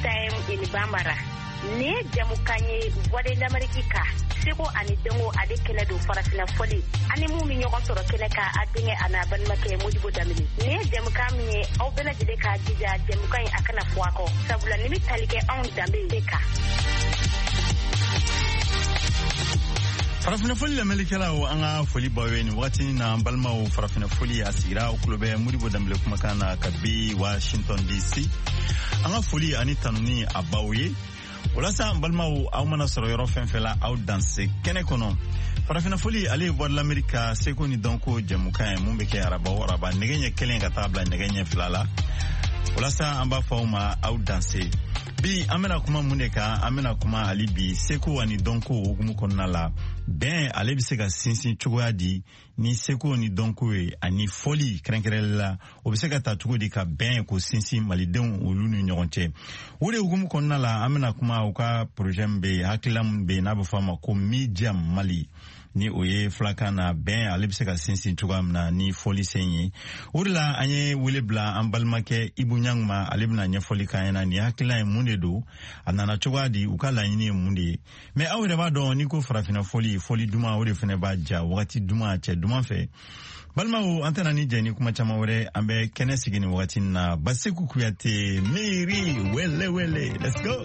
Isayem in Bambara. Ne Jamukanye, Wade America, Sego and Dongo Adekele do Farafina Foli, Animu Minyokoto Keleka, Adinge and Abanmake Mujibu Damini. Ne Jamukami, Obela Jideka, Dija, Jamukai Akana Fuako, Sabula Nimi Talike on Dambeka. Farafina Foli Amerikala o anga foli baweni wakati na mbalma o Farafina Foli asira ukulobe Mujibu Damile kumakana kabi Washington DC. Anga foli anitanuni abawe. Olasa mbalmaw awmana soro yoro fenfela aw danse kene kono farafina foli ale voir l'America seko ni donko jamukan mumbeke araba negenye kelen ka tabla negenye flala olasa amba fauma aw danse bi amena kuma muneka amena kuma alibi seko wani donko ogumu konnala ben ale biseka sinsin chogoadi ni seko ni donko ani foli krenkerela obiseka tatugo di ka ben ko sinsin malidon olunu nyoronche wore ogumu konnala amena kuma uka projet mbe haklam be na bafama ko medium mali ni oye flaka na ben ale biseka sinsin chogamna ni foli senyi urla anye wilebla ambalmake ibunyangma alebna nya foli kayena ni hakla mundedo anana chogadi ukala nyini munde me awre ba do ni ko farafina foli duma wore fene ba ja wakati duma che duma fe balma o antena ni jeni kuma chama wore ambe kene sigini wakati na baseku kuyate miri wele let's go.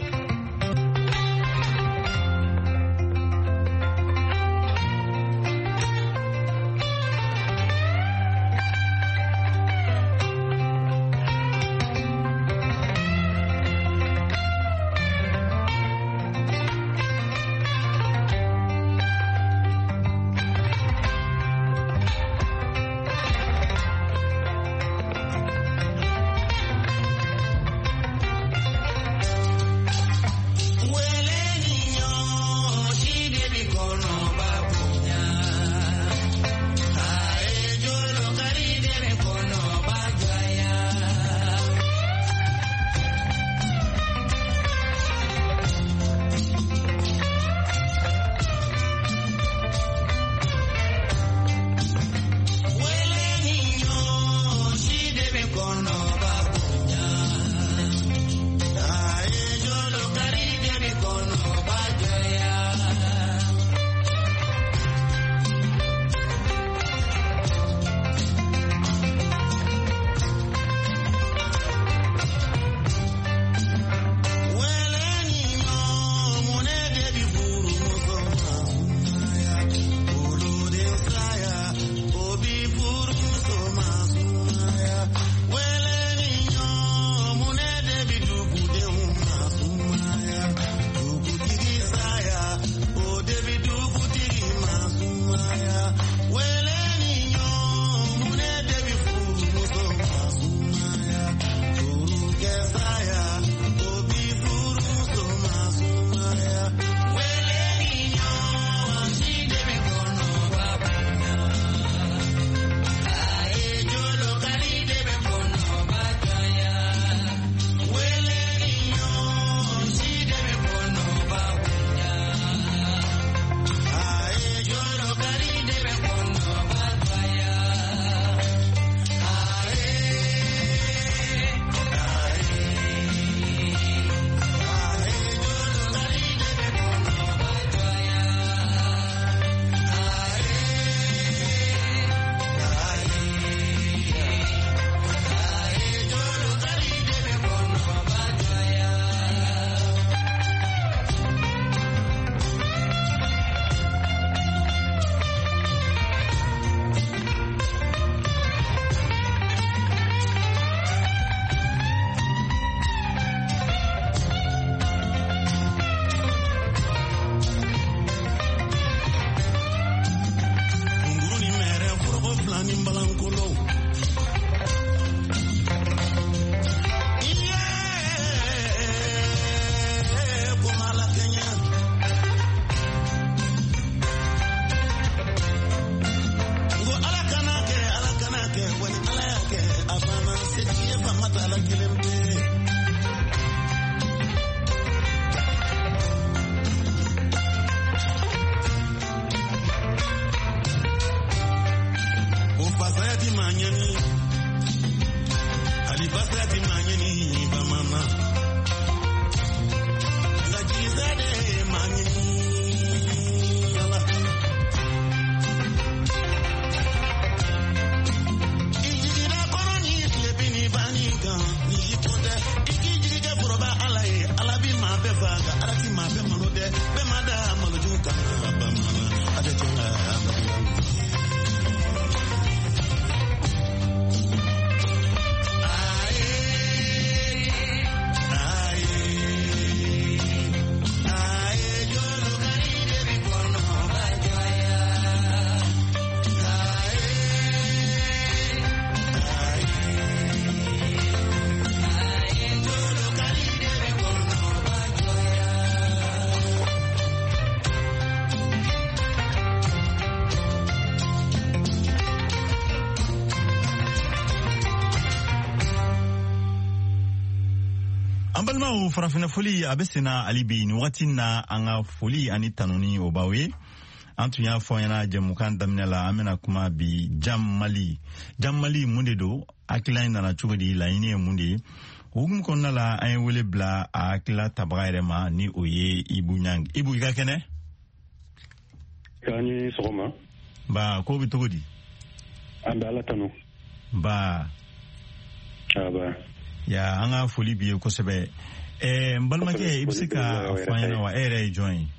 an balimaw farafina foli a bɛ senna hali bi ni wagati na an ka foli ani tanuni o b'aw ye an tun y'a fɔ ɲɛna jɛmukan daminɛ la an bɛna kuma bi jam mali mun de don hakilila in nana cogo di laɲini ye mun de ye hukumu kɔnɔna la an ye wele bila a hakilila tabaga yɛrɛ ma ni o ye Ibu Ɲang. Ibu, i ka kɛnɛ? K'a ni sɔgɔma. Ba, ko bɛ cogo di? An bɛ Ala tanu. Ba. Aba. Ya, an ka foli b'i ye kosɛbɛ. N balimakɛ, i bɛ se ka fɔ an ɲɛna wa? E yɛrɛ ye jɔn ye?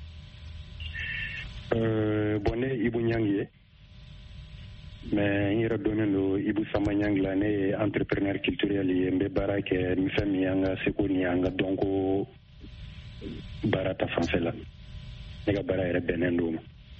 Bon, ne ye Ibu Ɲang ye. Mais n yɛrɛ dɔnnen don Ibu Sama Ɲang la, ne ye entrepreneur culturel ye. N bɛ baara kɛ ni fɛn min ye an ka seko ni an ka dɔnko baara ta fanfɛ la. Ne ka baara yɛrɛ bɛnnen don o ma.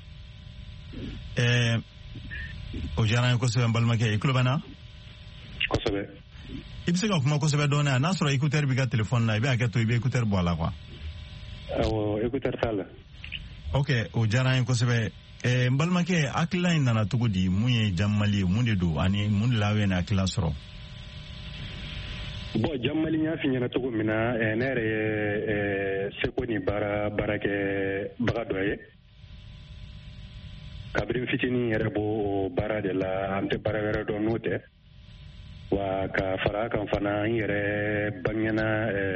O diyara n ye kosɛbɛ n balimakɛ, i tulo bɛ n na? Kosɛbɛ. I bɛ se ka kuma kosɛbɛ dɔɔnin a n'a sɔrɔ écouteur b'i ka téléphone na i bɛ hakɛ to i bɛ écouteur bɔ a la quoi. Awɔ, écouteur t'a la. Ok, o diyara n ye kosɛbɛ. N balimakɛ, hakilila in nana cogo di? Mun ye Jam Mali ye? Mun de don? Ani mun de la aw ye nin hakilila sɔrɔ? Bon, Jam Mali n y'a f'i ɲɛna cogo min na, ne yɛrɛ ye seko ni baarakɛbaga dɔ ye. Kabiri n fitinin yɛrɛ b'o baara de la, an tɛ baara wɛrɛ dɔn n'o tɛ. Wa ka fara a kan fana n yɛrɛ bangena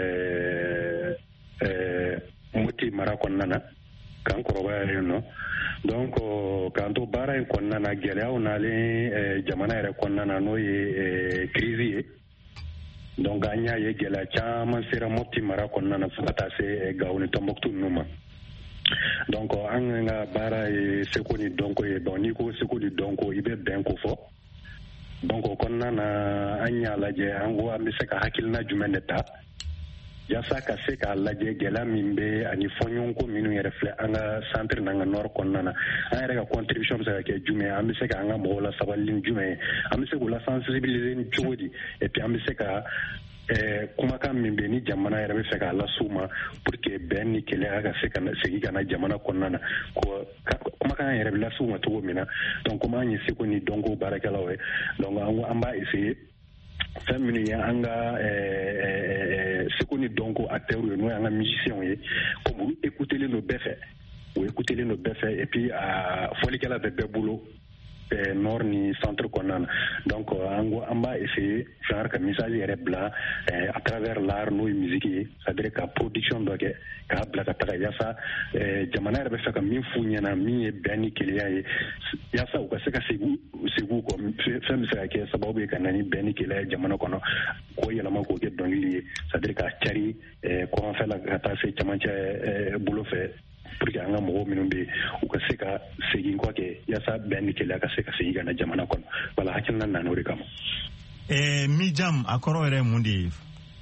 Moti mara kɔnɔna na, k'an kɔrɔbaya yen nɔ. Donc k'an to baara in kɔnɔna na, gɛlɛyaw nalen jamana yɛrɛ kɔnɔna na n'o ye crise ye. Donc an y'a ye gɛlɛya caman sera Moti mara kɔnɔna na fo ka taa se Gao ni Tombouctou ninnu ma. Donc an ka baara ye seko ni dɔnko ye. Donc n'i ko seko ni dɔnko i bɛ bɛn ko fɔ. Donc o kɔnɔna na an y'a lajɛ an ko an bɛ se ka hakilina jumɛn de ta yaasa ka se k'a lajɛ gɛlɛya min bɛ ani fɔɲɔgɔnko minnu yɛrɛ filɛ an ka centre n'an ka nord kɔnɔna na an yɛrɛ ka contribution bɛ se ka kɛ jumɛn an bɛ se ka an ka mɔgɔw la sabali ni jumɛn ye an bɛ se k'u la sensibiliser ni cogo di et puis an bɛ se ka kumakan min bɛ ni jamana yɛrɛ bɛ fɛ k'a las'u ma pour que bɛn ni kɛlɛya ka se ka segin ka na jamana kɔnɔna na kumakan yɛrɛ bɛ las'u ma cogo min na donc komi an ye seko ni dɔnko baarakɛlaw ye donc an b'a essayer fɛn minnu ye an ka seko ni dɔnko acteurs ye n'o ye an ka musiciens ye comme olu écoutelen don bɛɛ fɛ o écoutelen don bɛɛ fɛ et puis a fɔlikɛla bɛ bɛɛ bolo nord ni centre kɔnɔna na donc an b'a essayer genre ka message yɛrɛ bila à travers l'art n'o ye musique ye c'est-à-dire ka production dɔ kɛ k'a bila ka taga yaasa jamana yɛrɛ bɛ fɛ ka min f'u ɲɛna min ye bɛn ni keleya ye yaasa u ka se ka segin u kɔ fɛn bɛ se ka kɛ sababu ye ka na ni bɛn ni keleya ye jamana kɔnɔ k'o yɛlɛma k'o kɛ dɔnkili ye c'est-à-dire ka cari kɔrɔnfɛ la ka taa se camancɛ bolo fɛ pour que an ka mɔgɔw minnu bɛ u ka se ka segin kɔ kɛ yaasa bɛn ni keleya ka se ka segin ka na jamana kɔnɔ wala hakilina nana o de kama. Mijam a kɔrɔ yɛrɛ ye mun de ye?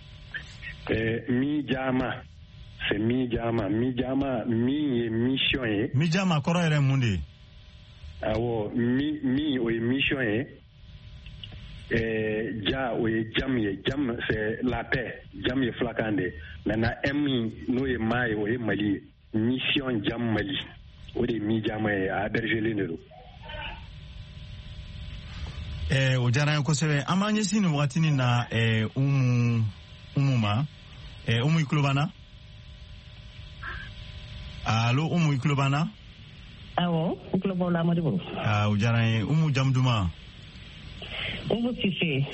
Mijama c'est Mijama min ye mission ye. Mijam a kɔrɔ yɛrɛ ye mun de ye? Awɔ mi o ye mission ye. Ja o ye jam ye jam c'est la paix jam ye filakan de maintenant M n'o ye ma ye o ye Mali ye. Mission Jam Mali o de ye Mijama ye a hébergelen de don. O diyara n ye kosɛbɛ an b'an ɲɛsin nin wagatinin na Umu ma Umu i tulo b'an na? Allo Umu i tulo b'an na? Awɔ n tulo b'aw la Modibo. O diyara n ye Umu jamu duman? Umu Sise.